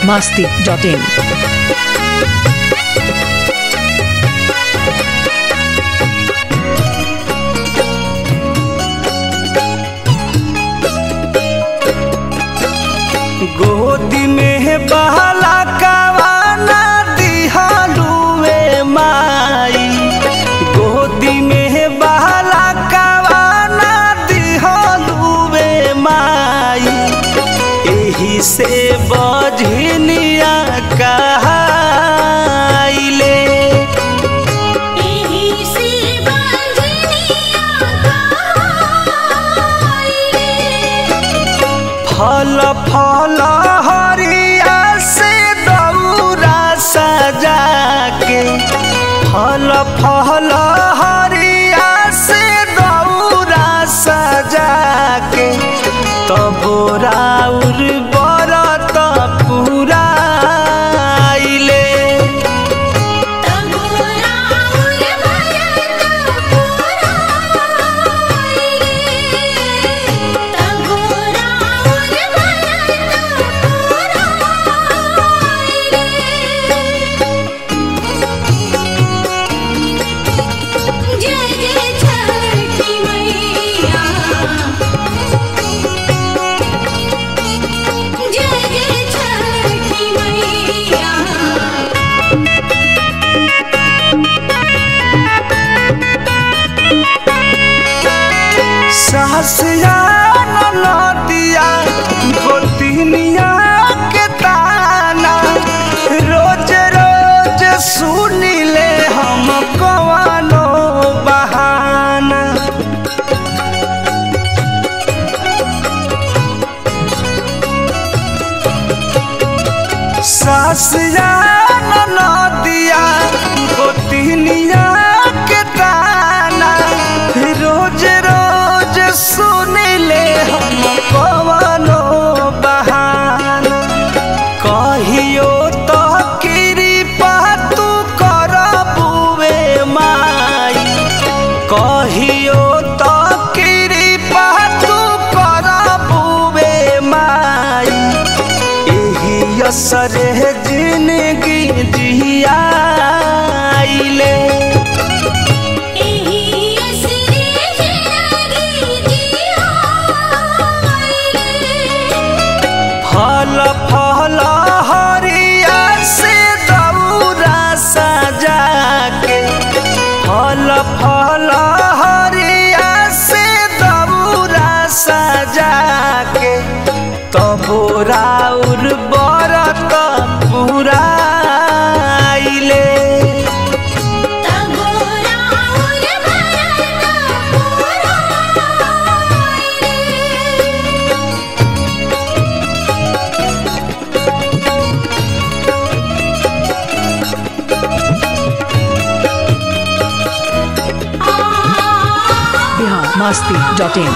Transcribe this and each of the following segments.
biharmasti.in गोदी में बहला कवाना दिहलुए माई, गोदी में बहला कवाना दिहलुए माई, एही से बजनिया कहाइले। फल फल हरिया से दौरा सजा के, फल फल हरिया से दौरा सजा के, तब राउर बरत पुराइले। सासिया नदिया गोतिनिया के ताना, रोज रोज सुनिले हम कवानो बहाना। सासिया नदिया गोतिनिया के ताना, रोज रोज सुनिले हम कवनो बहाना। कहियो तो कृपा तू करबुए माई, कहियो तो कृपा तू करबुए माई, एही असरे जिंदगी जियाइले। फल फल हरिया से दौरा सजा के, फल फल हरिया से दौरा सजा के, तब राउर बरत पुराइले। biharmasti.in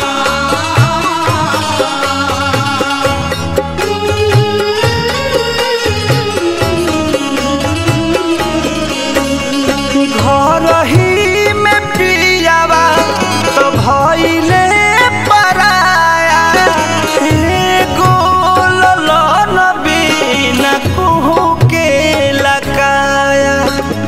घर ही में पियावा तो भइले पराया, एगो ललन बिना कुहू के लकाया।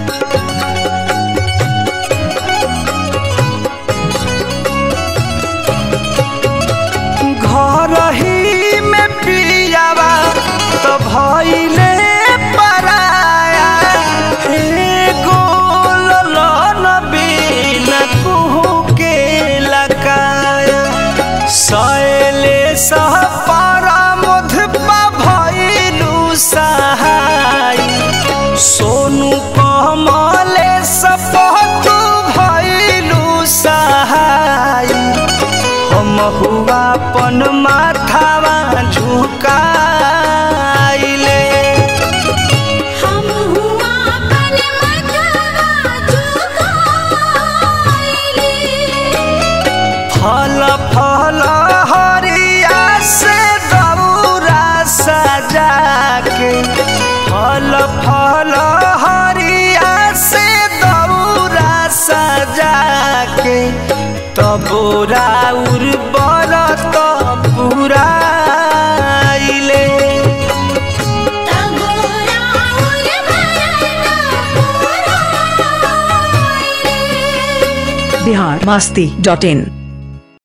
घर ही में पियावा तो भइले पराया, एगो ललन बिना कुहू के लकाया। सैले सह परमोध पा भइलु सहाय, सोनू कमले सपतु भइलु सहाय, हम हुआ पन माथावा झुकाइले। हम हुआ पन माथावा झुकाइले। फल फल हरिया से दौरा सजा के, फल फल हरिया से दौरा सजा के, तब राउर बरत पुराइले। बिहार मस्ती.in।